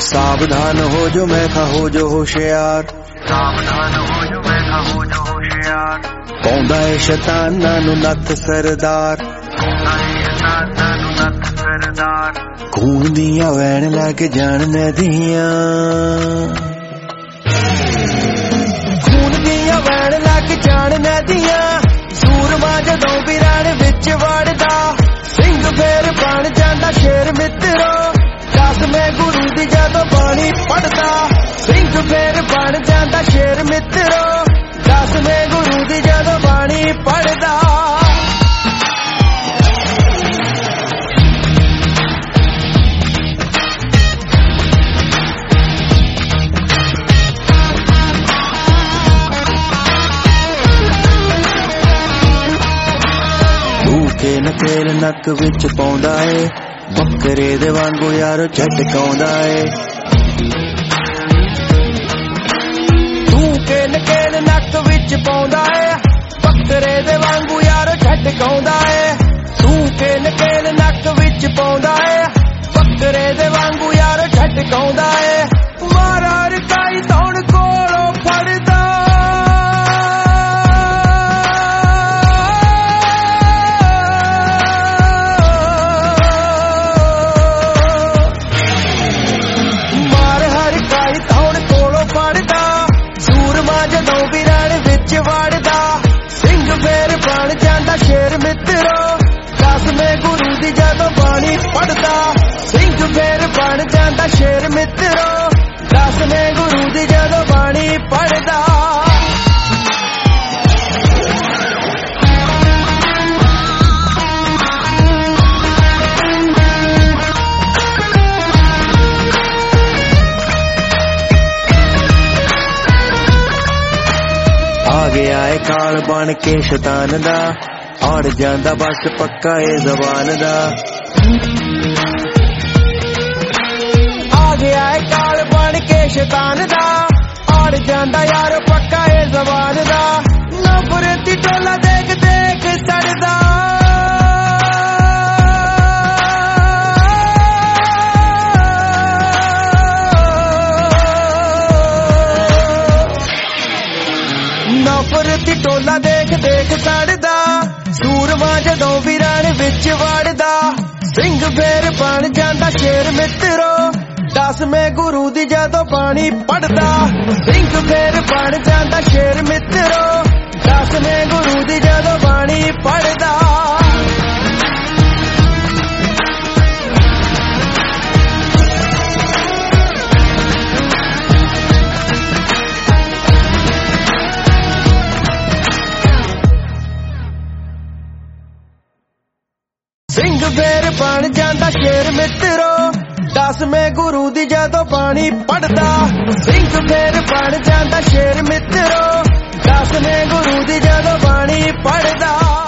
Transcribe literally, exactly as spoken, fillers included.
सावधान हो जो मैं खा हो जो होशियार, सावधान हो जो मैं खा हो जो होशियार। पाउंदा है शैतानां नूं नत्थ सरदार, पाउंदा है शैतानां नूं नत्थ सरदार। खून दियां वैण लग जाण नदियां, खून दियां वैण लग जाण नदियां। सूरमा जदों भी रण विच वड़दा, सिंह फेर बण जांदा शेर मित्रो। दस मैं गुरु दी जदों बाणी पढ़दा, सिंह फेर बण जांदा शेर मित्रो। दस मैं गुरु दी जदों बाणी पढ़दा। के नकेल नक विच पाउंदा है, बकरे दे वांगू यारो झटकाउंदा है। तू के नकेल नक विच पाउंदा है, बकरे दे वांगू यारो झटकाउंदा है। तू के नकेल नक विच पाउंदा है, बकरे दे वांगू यारो झटकाउंदा है। मारा रकाई तौण कोलों फड़दा, शेर मित्रो। दस मैं गुरु दी जदों बाणी पढ़दा, सिंह फेर बण जांदा शेर मित्रो। दस मैं गुरु दी जदों बाणी पढ़दा। आ गया है काल बन के शैतान दा, अड़ जांदा बस पक्का ए जबान दा। आ गया है काल बन के शैतान दा, अड़ जांदा यार पक्का ए जबान दा। नफरती टोला देख देख सड़दा, नफरती टोला देख देख सड़दा। सूरमा जदों भी रण विच वड़दा, सिंह फेर बण जांदा शेर मित्रो। दस मैं गुरु दी जदों बाणी पढ़दा, सिंह फेर बण जांदा शेर मित्रो। दस मैं गुरु दी जदों बाणी पढ़दा। सिंह फेर बण जांदा शेर मित्रो। दस मैं गुरु दी जदों बाणी पढ़दा, सिंह फेर बण जांदा शेर मित्रो। दस मैं गुरु दी जदों बाणी पढ़दा।